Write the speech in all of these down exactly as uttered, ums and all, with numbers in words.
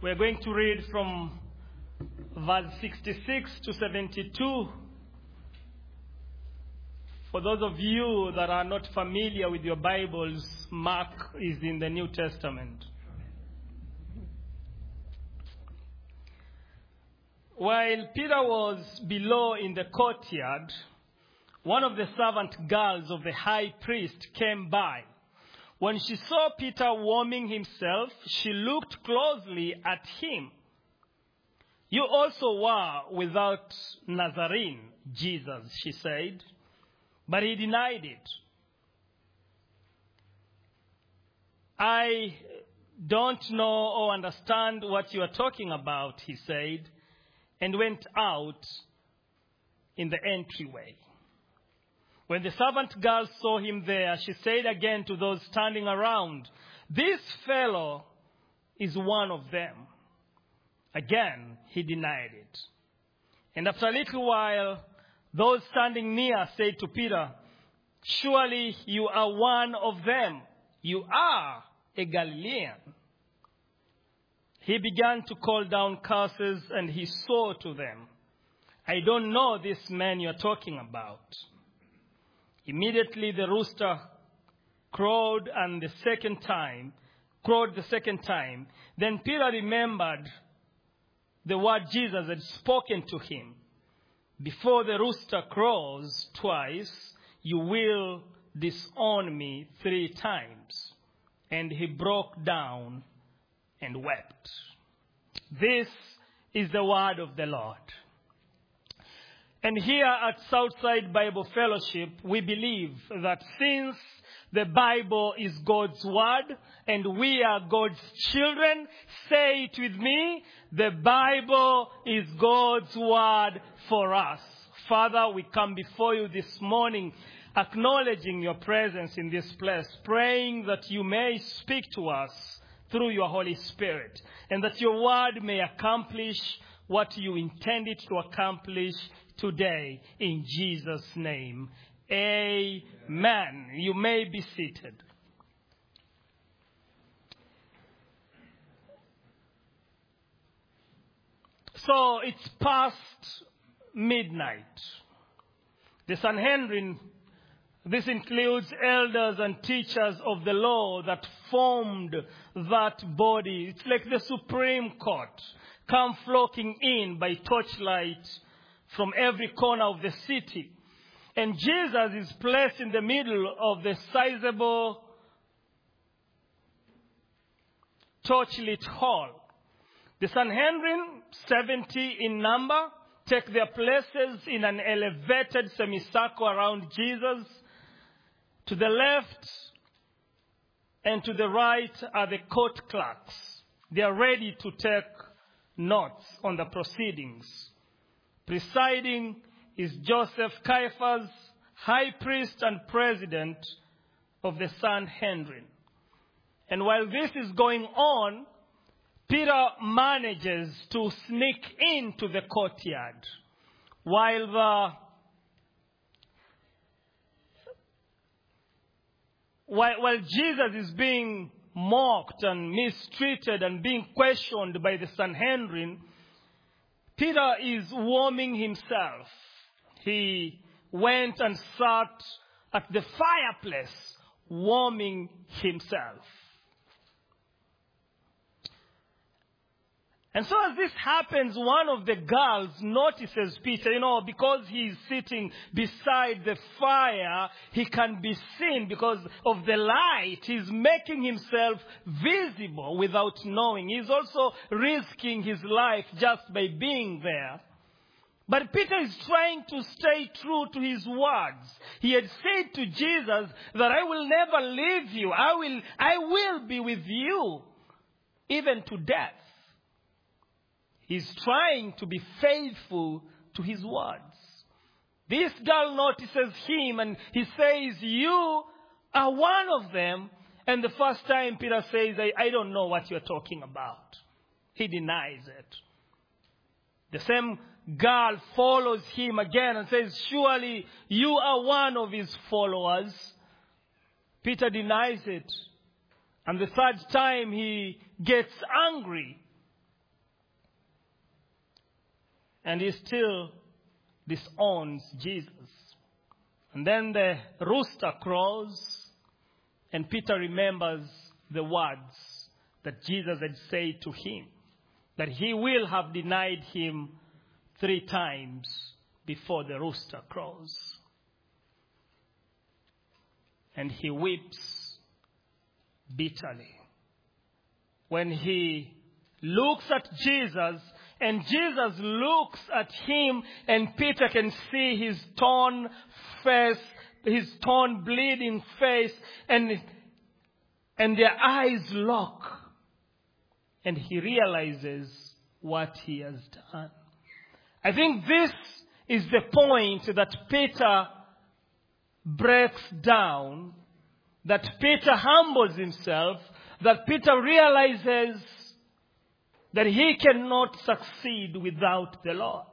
We're going to read from verse sixty-six to seventy-two. For those of you that are not familiar with your Bibles, Mark is in the New Testament. While Peter was below in the courtyard, one of the servant girls of the high priest came by. When she saw Peter warming himself, she looked closely at him. "You also were without Nazarene, Jesus," she said. But he denied it. "I don't know or understand what you are talking about," he said, and went out in the entryway. When the servant girl saw him there, she said again to those standing around, "This fellow is one of them." Again, he denied it. And after a little while, those standing near said to Peter, "Surely you are one of them. You are a Galilean." He began to call down curses, and he swore to them, "I don't know this man you are talking about." Immediately the rooster crowed and the second time, crowed the second time. Then Peter remembered the word Jesus had spoken to him. "Before the rooster crows twice, you will disown me three times." And he broke down and wept. This is the word of the Lord. And here at Southside Bible Fellowship, we believe that since the Bible is God's word and we are God's children, say it with me, the Bible is God's word for us. Father, we come before you this morning, acknowledging your presence in this place, praying that you may speak to us through your Holy Spirit, and that your word may accomplish what you intended to accomplish today, in Jesus' name. Amen. You may be seated. So it's past midnight. The Sanhedrin, this includes elders and teachers of the law that formed that body. It's like the Supreme Court, come flocking in by torchlight from every corner of the city. And Jesus is placed in the middle of the sizable torchlit hall. The Sanhedrin, seventy in number, take their places in an elevated semicircle around Jesus. To the left and to the right are the court clerks. They are ready to take notes on the proceedings. Presiding is Joseph Caiaphas, high priest and president of the Sanhedrin. And while this is going on, Peter manages to sneak into the courtyard while the while, while Jesus is being mocked and mistreated and being questioned by the Sanhedrin. Peter is warming himself. He went and sat at the fireplace, warming himself. And so as this happens, one of the girls notices Peter, you know, because he's sitting beside the fire, he can be seen because of the light. He's making himself visible without knowing. He's also risking his life just by being there. But Peter is trying to stay true to his words. He had said to Jesus that I will never leave you. I will, I will be with you, even to death. He's trying to be faithful to his words. This girl notices him and he says, "You are one of them." And the first time Peter says, I, I don't know what you're talking about. He denies it. The same girl follows him again and says, "Surely you are one of his followers." Peter denies it. And the third time he gets angry And he still disowns Jesus. And then the rooster crows, and Peter remembers the words that Jesus had said to him, that he will have denied him three times before the rooster crows. And he weeps bitterly when he looks at Jesus, and Jesus looks at him, and Peter can see his torn face, his torn bleeding face, and, and their eyes lock. And he realizes what he has done. I think this is the point that Peter breaks down, that Peter humbles himself, that Peter realizes that he cannot succeed without the Lord.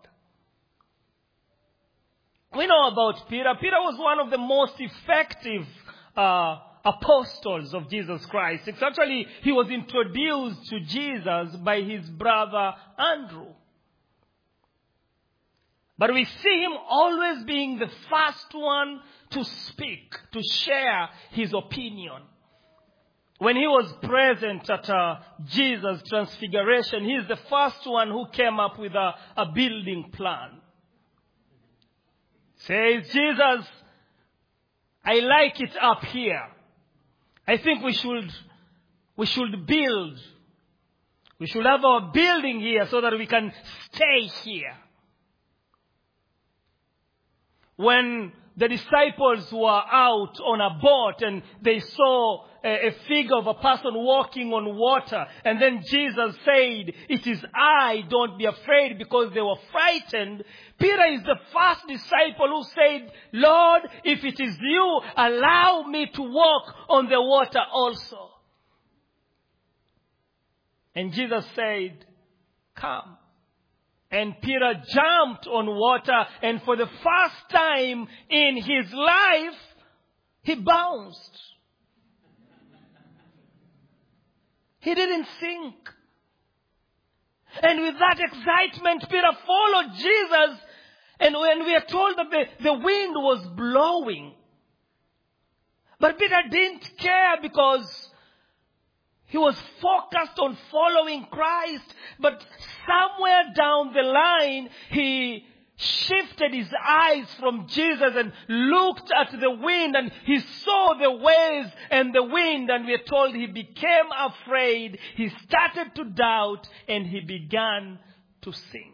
We know about Peter. Peter was one of the most effective uh, apostles of Jesus Christ. It's actually, he was introduced to Jesus by his brother Andrew. But we see him always being the first one to speak, to share his opinion. When he was present at uh, Jesus' transfiguration, he is the first one who came up with a, a building plan. Says, Jesus, I like it up here. I think we should, we should build. We should have our building here so that we can stay here. When the disciples were out on a boat and they saw a, a figure of a person walking on water, and then Jesus said, "It is I, don't be afraid," because they were frightened. Peter is the first disciple who said, "Lord, if it is you, allow me to walk on the water also." And Jesus said, "Come." And Peter jumped on water, and for the first time in his life, he bounced. He didn't sink. And with that excitement, Peter followed Jesus, and when we are told that the, the wind was blowing, but Peter didn't care because he was focused on following Christ. But somewhere down the line, he shifted his eyes from Jesus and looked at the wind, and he saw the waves and the wind, and we are told he became afraid. He started to doubt, and he began to sink.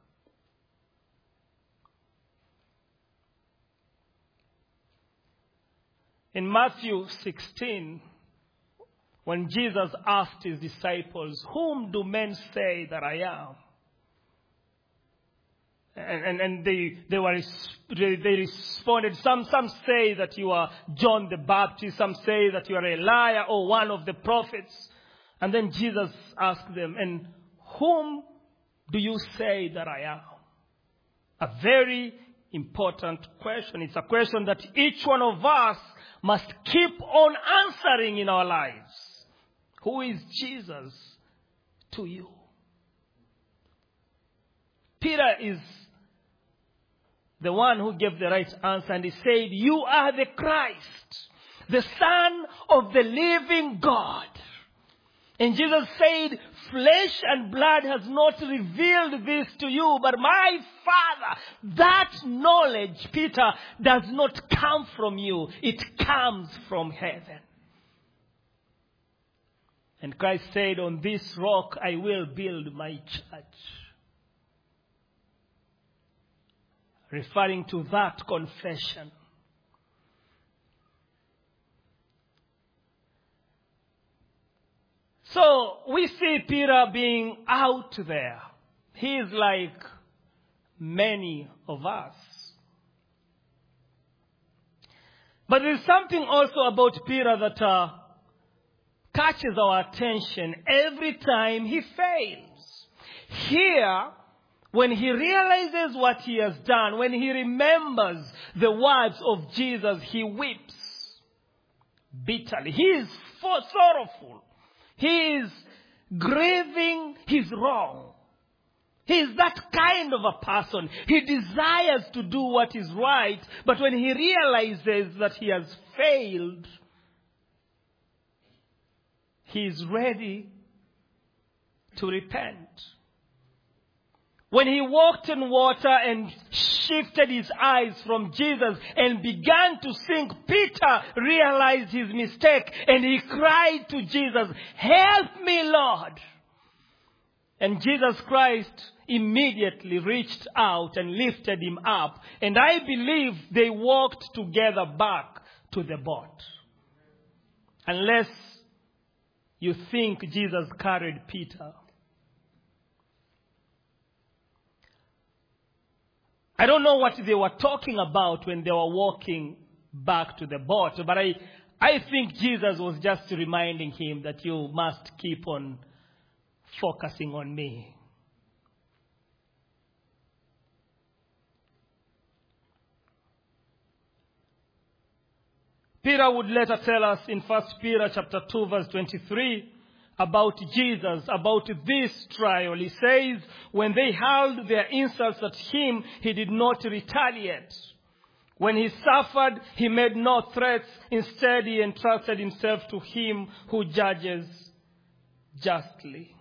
In Matthew sixteen, when Jesus asked his disciples, "Whom do men say that I am?" And, and, and they, they, were, they, they responded, some, some say that you are John the Baptist, some say that you are Elijah or one of the prophets. And then Jesus asked them, "And whom do you say that I am?" A very important question. It's a question that each one of us must keep on answering in our lives. Who is Jesus to you? Peter is the one who gave the right answer, and he said, "You are the Christ, the Son of the living God." And Jesus said, "Flesh and blood has not revealed this to you, but my Father." That knowledge, Peter, does not come from you. It comes from heaven. And Christ said, "On this rock I will build my church." Referring to that confession. So we see Peter being out there. He is like many of us. But there's something also about Peter that uh, catches our attention every time he fails. Here, when he realizes what he has done, when he remembers the words of Jesus, he weeps bitterly. He is sorrowful. He is grieving his wrong. He is that kind of a person. He desires to do what is right, but when he realizes that he has failed, he is ready to repent. When he walked in water and shifted his eyes from Jesus and began to sink, Peter realized his mistake and he cried to Jesus, "Help me, Lord." And Jesus Christ immediately reached out and lifted him up. And I believe they walked together back to the boat. Unless you think Jesus carried Peter. I don't know what they were talking about when they were walking back to the boat, but I, I think Jesus was just reminding him that you must keep on focusing on me. Peter would later tell us in First Peter chapter two verse twenty-three about Jesus, about this trial. He says, when they hurled their insults at him, he did not retaliate. When he suffered, he made no threats. Instead, he entrusted himself to him who judges justly.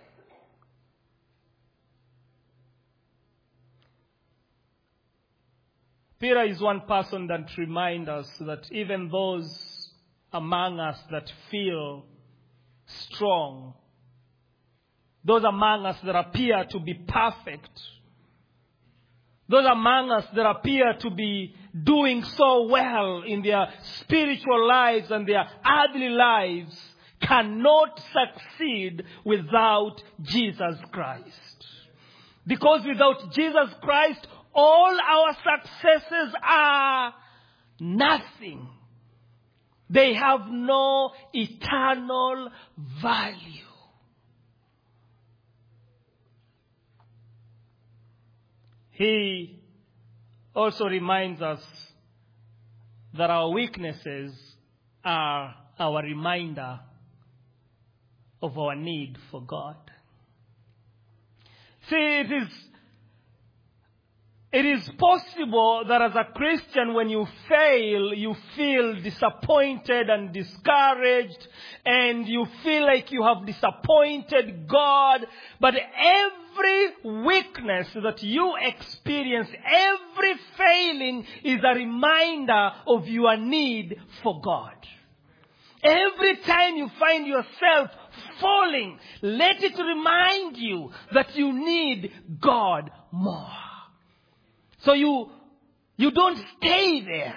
Peter is one person that reminds us that even those among us that feel strong, those among us that appear to be perfect, those among us that appear to be doing so well in their spiritual lives and their earthly lives, cannot succeed without Jesus Christ. Because without Jesus Christ, all our successes are nothing. They have no eternal value. He also reminds us that our weaknesses are our reminder of our need for God. See, it is It is possible that as a Christian, when you fail, you feel disappointed and discouraged, and you feel like you have disappointed God. But every weakness that you experience, every failing, is a reminder of your need for God. Every time you find yourself falling, let it remind you that you need God more. So you, you don't stay there.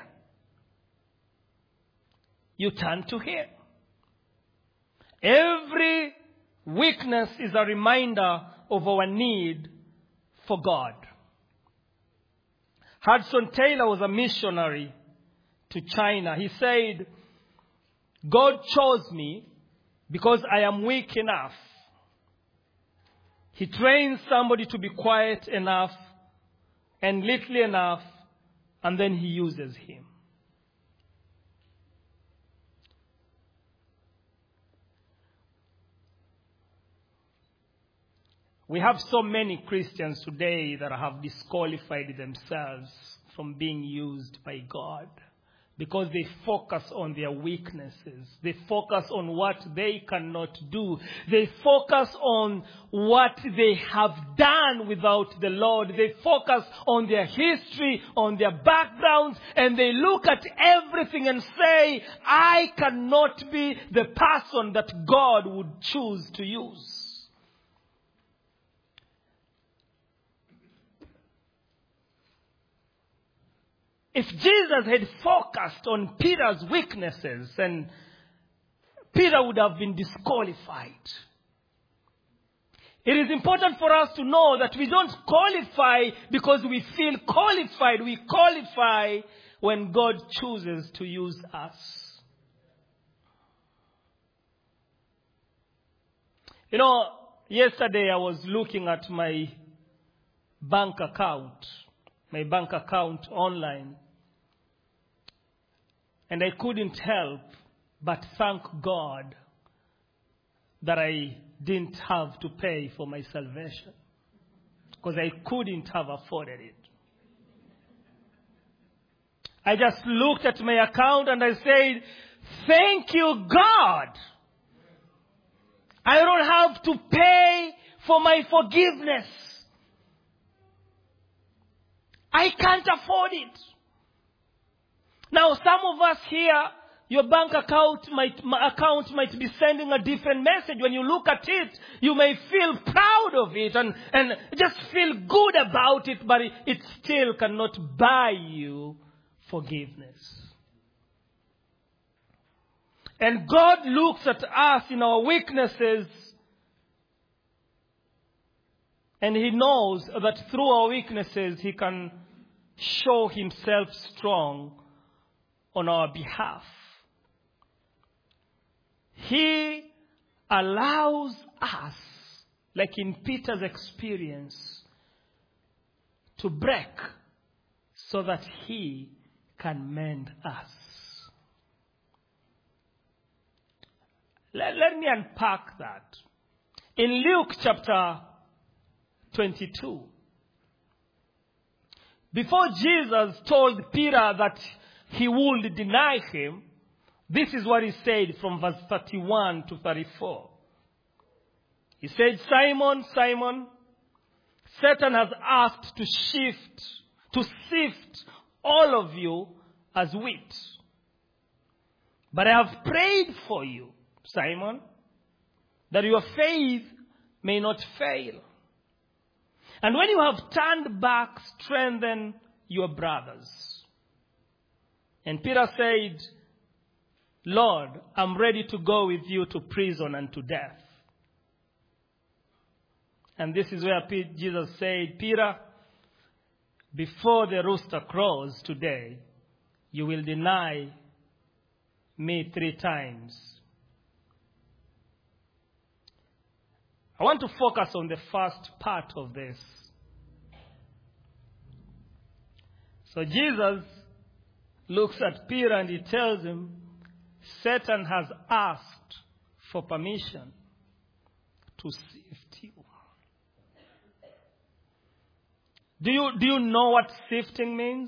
You turn to Him. Every weakness is a reminder of our need for God. Hudson Taylor was a missionary to China. He said, God chose me because I am weak enough. He trains somebody to be quiet enough and little enough, and then He uses him. We have so many Christians today that have disqualified themselves from being used by God because they focus on their weaknesses. They focus on what they cannot do. They focus on what they have done without the Lord. They focus on their history, on their backgrounds, and they look at everything and say, I cannot be the person that God would choose to use. If Jesus had focused on Peter's weaknesses, then Peter would have been disqualified. It is important for us to know that we don't qualify because we feel qualified. We qualify when God chooses to use us. You know, yesterday I was looking at my bank account, my bank account online. And I couldn't help but thank God that I didn't have to pay for my salvation. because I couldn't have afforded it. I just looked at my account and I said, thank you, God. I don't have to pay for my forgiveness. I can't afford it. Now, some of us here, your bank account might, account might be sending a different message. When you look at it, you may feel proud of it and, and just feel good about it, but it, it still cannot buy you forgiveness. And God looks at us in our weaknesses, and He knows that through our weaknesses, He can show Himself strong on our behalf. He allows us, like in Peter's experience, to break so that He can mend us. Let, let me unpack that. In Luke chapter twenty-two, before Jesus told Peter that he would deny him, this is what he said from verse thirty-one to thirty-four. He said, Simon, Simon, Satan has asked to shift, to sift all of you as wheat. But I have prayed for you, Simon, that your faith may not fail. And when you have turned back, strengthen your brothers. And Peter said, Lord, I'm ready to go with you to prison and to death. And this is where Jesus said, Peter, before the rooster crows today, you will deny me three times. I want to focus on the first part of this. So Jesus looks at Peter and he tells him, Satan has asked for permission to sift you. Do you, do you know what sifting means?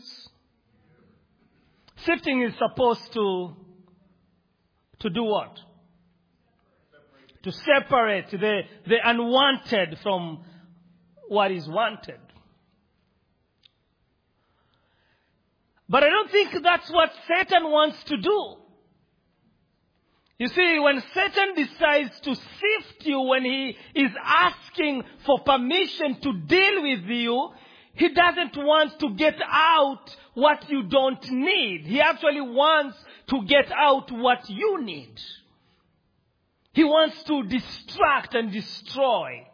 Sifting is supposed to, to do what? To separate the, the unwanted from what is wanted. But I don't think that's what Satan wants to do. You see, when Satan decides to sift you, when he is asking for permission to deal with you, he doesn't want to get out what you don't need. He actually wants to get out what you need. He wants to distract and destroy.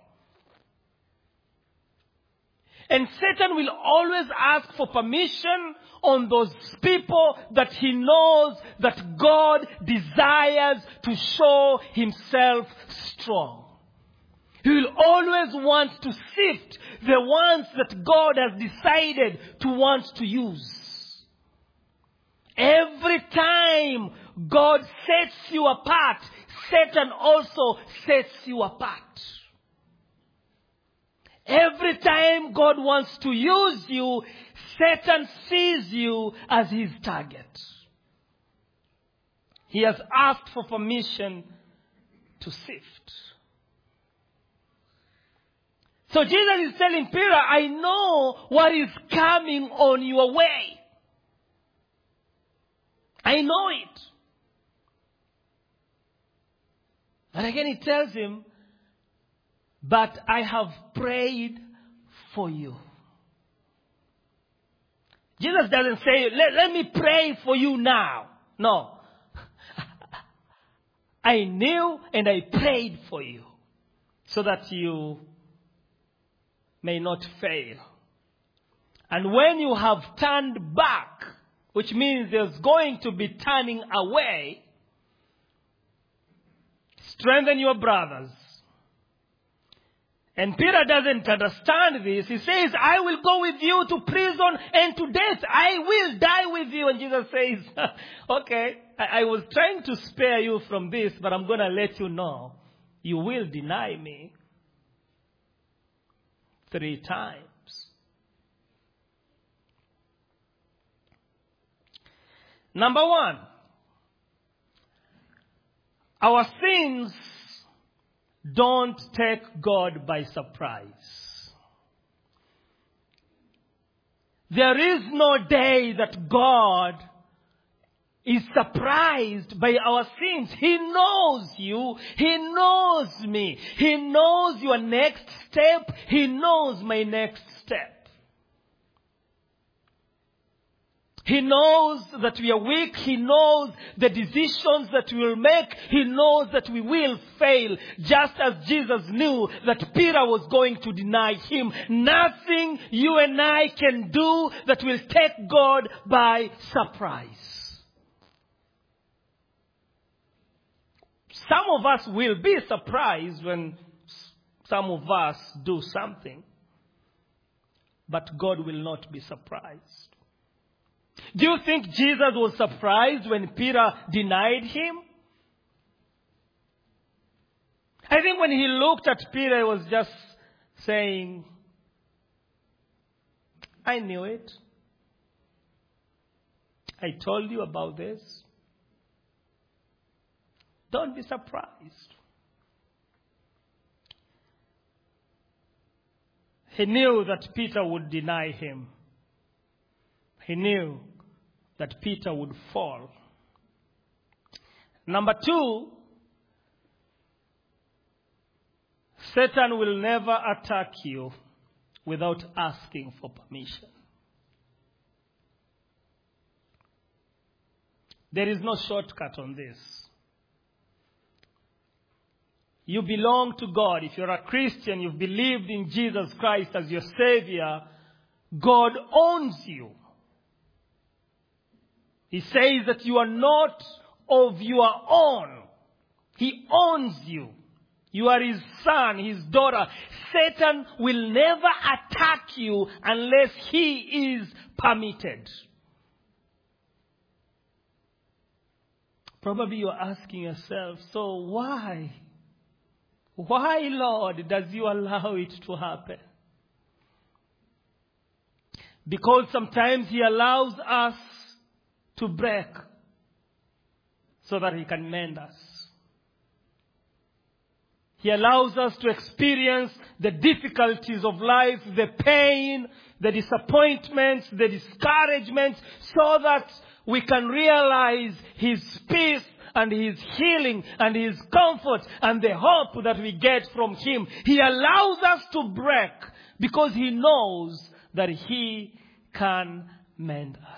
And Satan will always ask for permission on those people that he knows that God desires to show himself strong. He will always want to sift the ones that God has decided to want to use. Every time God sets you apart, Satan also sets you apart. Every time God wants to use you, Satan sees you as his target. He has asked for permission to sift. So Jesus is telling Peter, I know what is coming on your way. I know it. And again he tells him, but I have prayed for you. Jesus doesn't say, let, let me pray for you now. No. I knew and I prayed for you so that you may not fail. And when you have turned back, which means there's going to be turning away, strengthen your brothers. And Peter doesn't understand this. He says, I will go with you to prison and to death. I will die with you. And Jesus says, okay, I, I was trying to spare you from this, but I'm going to let you know. You will deny me three times. Number one, our sins don't take God by surprise. There is no day that God is surprised by our sins. He knows you. He knows me. He knows your next step. He knows my next step. He knows that we are weak. He knows the decisions that we will make. He knows that we will fail. Just as Jesus knew that Peter was going to deny him. Nothing you and I can do that will take God by surprise. Some of us will be surprised when some of us do something. But God will not be surprised. Do you think Jesus was surprised when Peter denied him? I think when he looked at Peter, he was just saying, I knew it. I told you about this. Don't be surprised. He knew that Peter would deny him. He knew that Peter would fall. Number two, Satan will never attack you without asking for permission. There is no shortcut on this. You belong to God. If you're a Christian, you've believed in Jesus Christ as your Savior, God owns you. He says that you are not of your own. He owns you. You are his son, his daughter. Satan will never attack you unless he is permitted. Probably you're asking yourself, so why? Why, Lord, does you allow it to happen? Because sometimes he allows us to break so that he can mend us. He allows us to experience the difficulties of life, the pain, the disappointments, the discouragements, so that we can realize his peace and his healing and his comfort and the hope that we get from him. He allows us to break because he knows that he can mend us.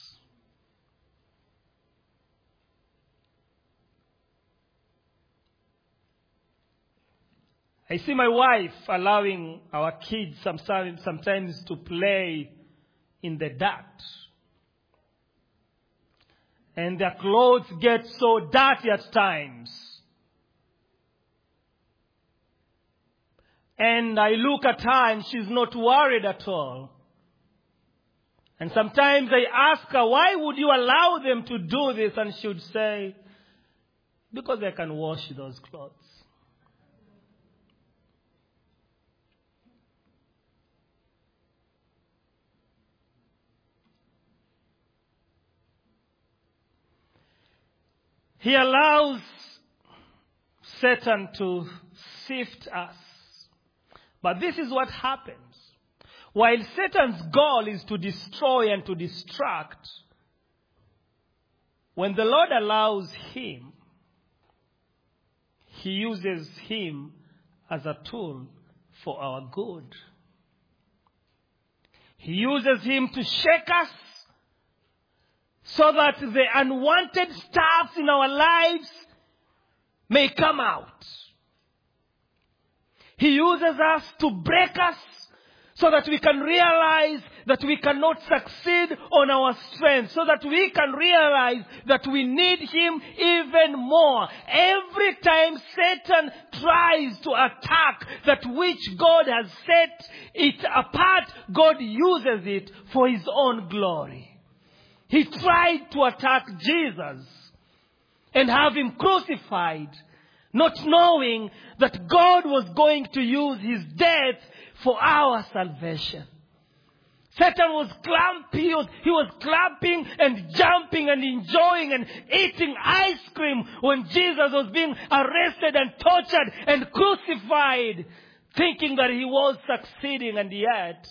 I see my wife allowing our kids sometimes, sometimes to play in the dirt. And their clothes get so dirty at times. And I look at her and she's not worried at all. And sometimes I ask her, why would you allow them to do this? And she would say, because I can wash those clothes. He allows Satan to sift us. But this is what happens. While Satan's goal is to destroy and to distract, when the Lord allows him, he uses him as a tool for our good. He uses him to shake us, so that the unwanted stuff in our lives may come out. He uses us to break us so that we can realize that we cannot succeed on our strength. So that we can realize that we need him even more. Every time Satan tries to attack that which God has set it apart, God uses it for his own glory. He tried to attack Jesus and have him crucified, not knowing that God was going to use his death for our salvation. Satan was clamping, he was, he was clapping and jumping and enjoying and eating ice cream when Jesus was being arrested and tortured and crucified, thinking that he was succeeding, and yet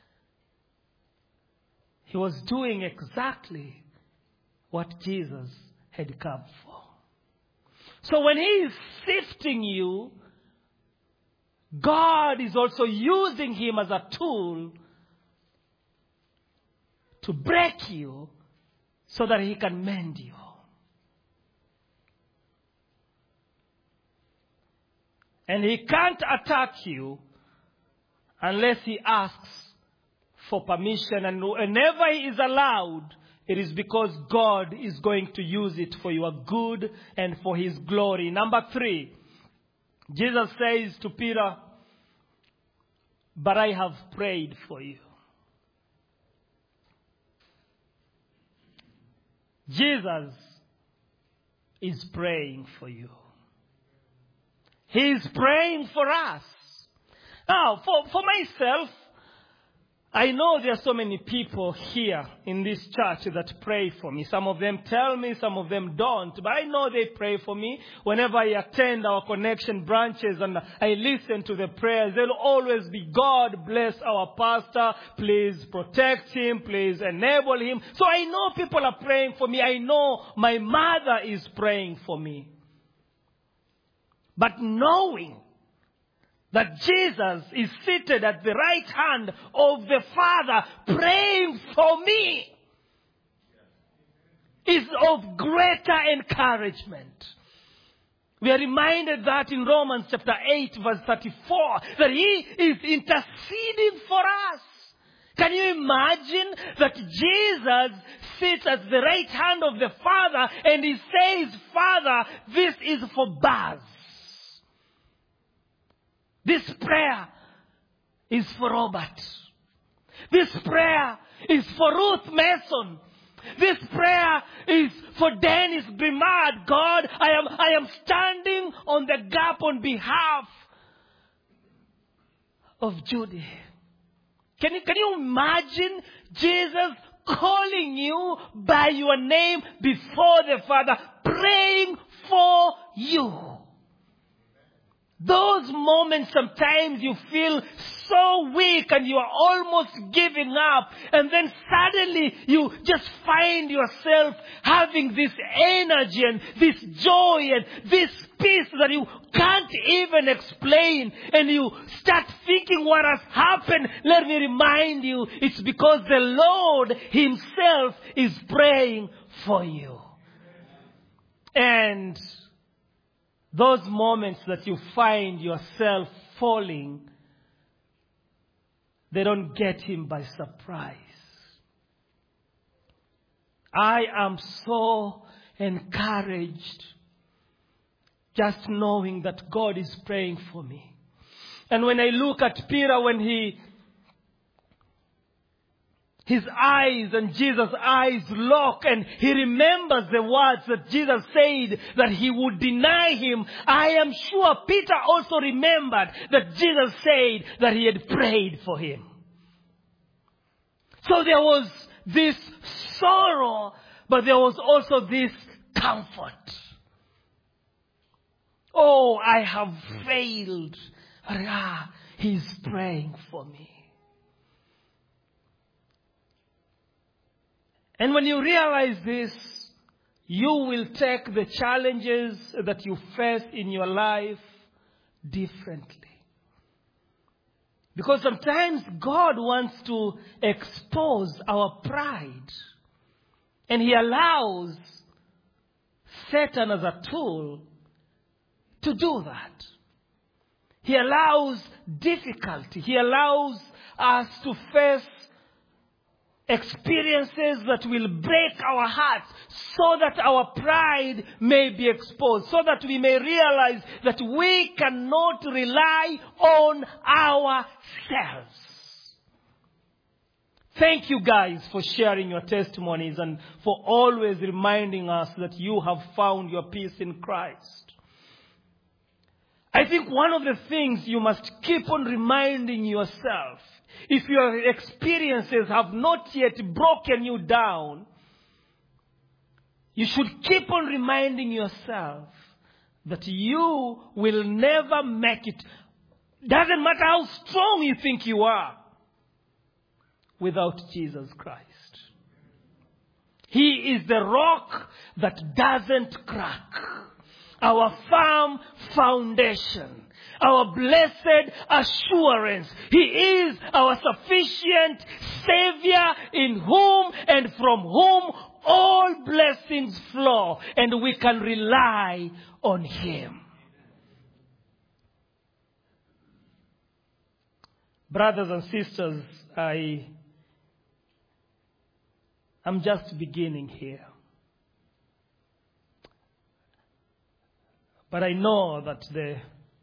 he was doing exactly what Jesus had come for. So when he is sifting you, God is also using him as a tool to break you so that he can mend you. And he can't attack you unless he asks for permission. And whenever he is allowed, it is because God is going to use it for your good and for his glory. Number three, Jesus says to Peter, "But I have prayed for you." Jesus is praying for you. He is praying for us. Now, for, for myself, I know there are so many people here in this church that pray for me. Some of them tell me, some of them don't. But I know they pray for me. Whenever I attend our connection branches and I listen to the prayers, they'll always be, "God bless our pastor. Please protect him. Please enable him." So I know people are praying for me. I know my mother is praying for me. But knowing that Jesus is seated at the right hand of the Father praying for me is of greater encouragement. We are reminded that in Romans chapter eight verse thirty-four, that he is interceding for us. Can you imagine that Jesus sits at the right hand of the Father and he says, "Father, this is for Baz. This prayer is for Robert. This prayer is for Ruth Mason. This prayer is for Dennis Brimard. God, I am, I am standing on the gap on behalf of Judy." Can you, can you imagine Jesus calling you by your name before the Father, praying for you? Those moments sometimes you feel so weak and you are almost giving up, and then suddenly you just find yourself having this energy and this joy and this peace that you can't even explain, and you start thinking what has happened. Let me remind you, it's because the Lord himself is praying for you. And those moments that you find yourself falling, they don't get him by surprise. I am so encouraged just knowing that God is praying for me. And when I look at Peter, when he his eyes and Jesus' eyes lock, and he remembers the words that Jesus said that he would deny him, I am sure Peter also remembered that Jesus said that he had prayed for him. So there was this sorrow, but there was also this comfort. Oh, I have failed. But ah, he's praying for me. And when you realize this, you will take the challenges that you face in your life differently. Because sometimes God wants to expose our pride. And he allows Satan as a tool to do that. He allows difficulty. He allows us to face experiences that will break our hearts so that our pride may be exposed, so that we may realize that we cannot rely on ourselves. Thank you guys for sharing your testimonies and for always reminding us that you have found your peace in Christ. I think one of the things you must keep on reminding yourself, if your experiences have not yet broken you down, you should keep on reminding yourself that you will never make it. Doesn't matter how strong you think you are, without Jesus Christ. He is the rock that doesn't crack. Our firm foundation. Our blessed assurance. He is our sufficient Savior, in whom and from whom all blessings flow. And we can rely on Him. Brothers and sisters, I am just beginning here. But I know that the,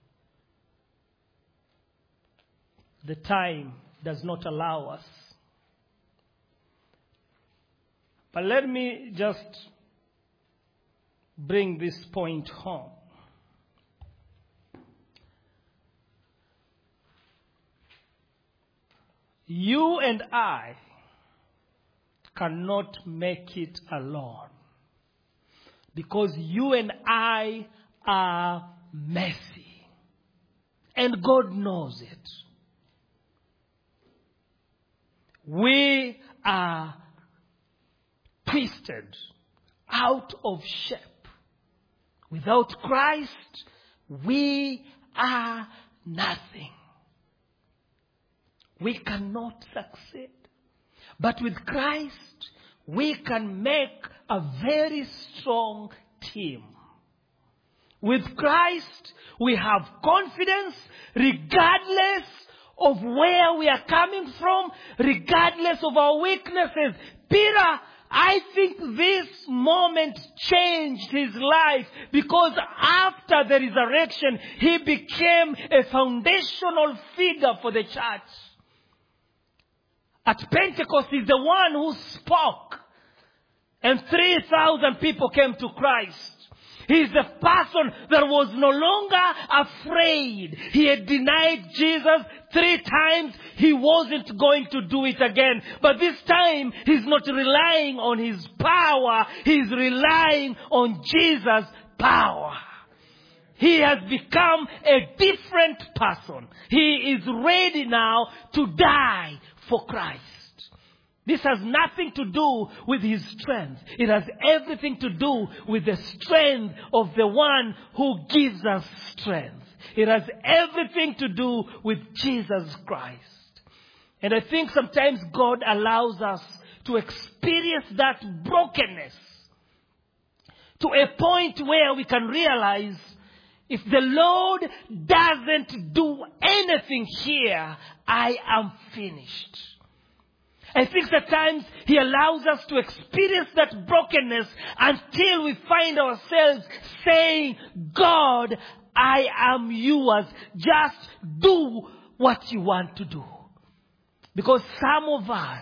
the time does not allow us. But let me just bring this point home. You and I cannot make it alone. Because you and I are messy. And God knows it. We are twisted, out of shape. Without Christ, we are nothing. We cannot succeed. But with Christ, we can make a very strong team. With Christ, we have confidence regardless of where we are coming from, regardless of our weaknesses. Peter, I think this moment changed his life, because after the resurrection, he became a foundational figure for the church. At Pentecost, he's the one who spoke. And three thousand people came to Christ. He's the person that was no longer afraid. He had denied Jesus three times. He wasn't going to do it again. But this time, he's not relying on his power. He's relying on Jesus' power. He has become a different person. He is ready now to die for Christ. This has nothing to do with his strength. It has everything to do with the strength of the one who gives us strength. It has everything to do with Jesus Christ. And I think sometimes God allows us to experience that brokenness to a point where we can realize, if the Lord doesn't do anything here, I am finished. I think at times He allows us to experience that brokenness until we find ourselves saying, God, I am yours. Just do what you want to do. Because some of us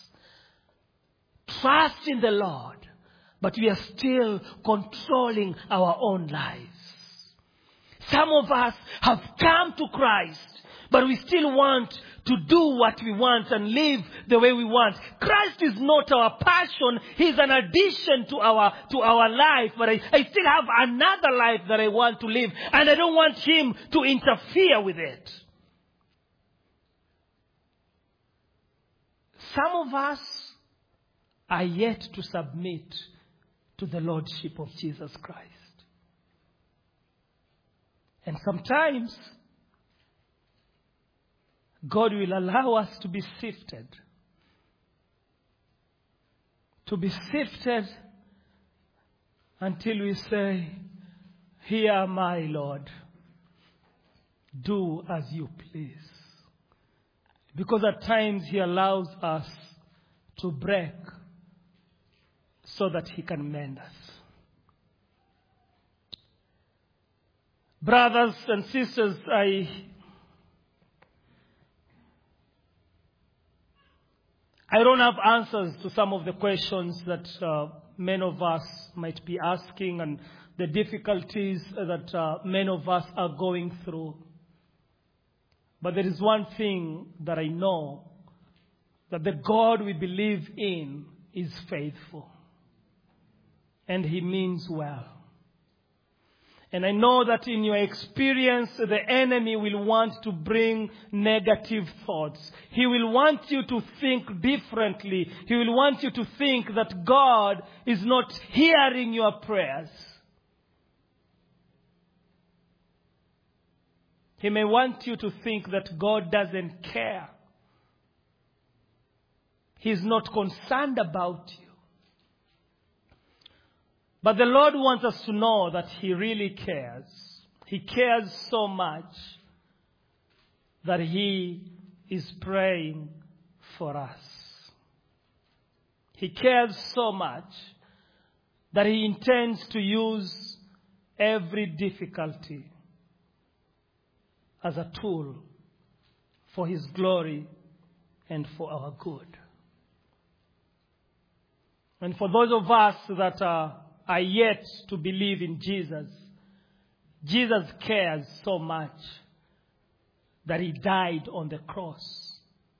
trust in the Lord, but we are still controlling our own lives. Some of us have come to Christ, but we still want to do what we want and live the way we want. Christ is not our passion. He's an addition to our to our life. But I, I still have another life that I want to live. And I don't want Him to interfere with it. Some of us are yet to submit to the Lordship of Jesus Christ. And sometimes God will allow us to be sifted. To be sifted until we say, here am I, Lord. Do as you please. Because at times He allows us to break so that He can mend us. Brothers and sisters, I I don't have answers to some of the questions that uh, many of us might be asking, and the difficulties that uh, many of us are going through. But there is one thing that I know, that the God we believe in is faithful. And He means well. And I know that in your experience, the enemy will want to bring negative thoughts. He will want you to think differently. He will want you to think that God is not hearing your prayers. He may want you to think that God doesn't care. He's not concerned about you. But the Lord wants us to know that He really cares. He cares so much that He is praying for us. He cares so much that He intends to use every difficulty as a tool for His glory and for our good. And for those of us that are are yet to believe in Jesus, Jesus cares so much that He died on the cross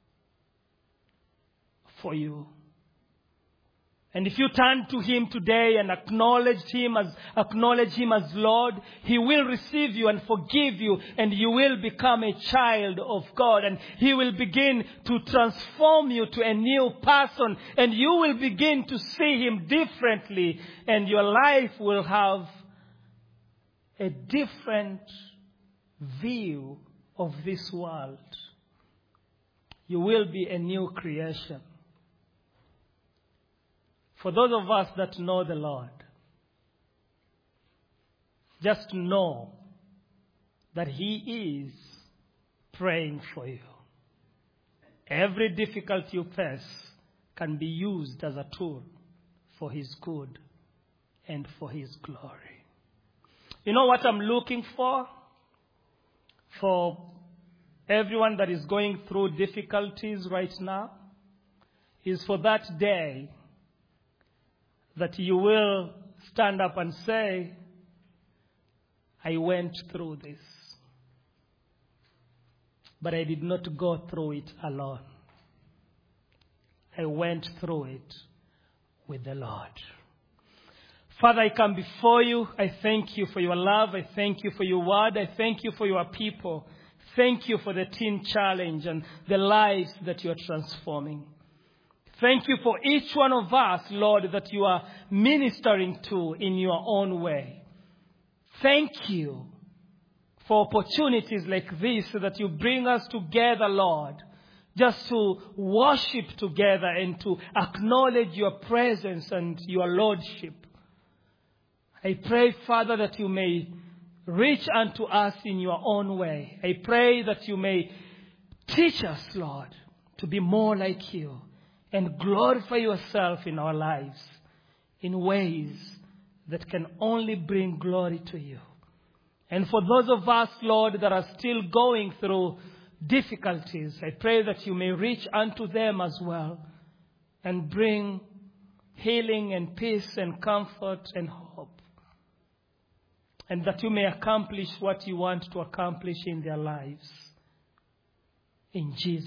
for you. And if you turn to Him today and acknowledge Him as acknowledge Him as Lord, He will receive you and forgive you, and you will become a child of God, and He will begin to transform you to a new person, and you will begin to see Him differently, and your life will have a different view of this world. You will be a new creation. For those of us that know the Lord, just know that He is praying for you. Every difficulty you face can be used as a tool for His good and for His glory. You know what I'm looking for? For everyone that is going through difficulties right now, is for that day that you will stand up and say, I went through this, but I did not go through it alone. I went through it with the Lord. Father, I come before you. I thank you for your love. I thank you for your word. I thank you for your people. Thank you for the teen challenge and the lives that you are transforming. Thank you for each one of us, Lord, that you are ministering to in your own way. Thank you for opportunities like this that you bring us together, Lord, just to worship together and to acknowledge your presence and your lordship. I pray, Father, that you may reach unto us in your own way. I pray that you may teach us, Lord, to be more like you and glorify yourself in our lives in ways that can only bring glory to you. And for those of us, Lord, that are still going through difficulties, I pray that you may reach unto them as well and bring healing and peace and comfort and hope. And that you may accomplish what you want to accomplish in their lives. In Jesus'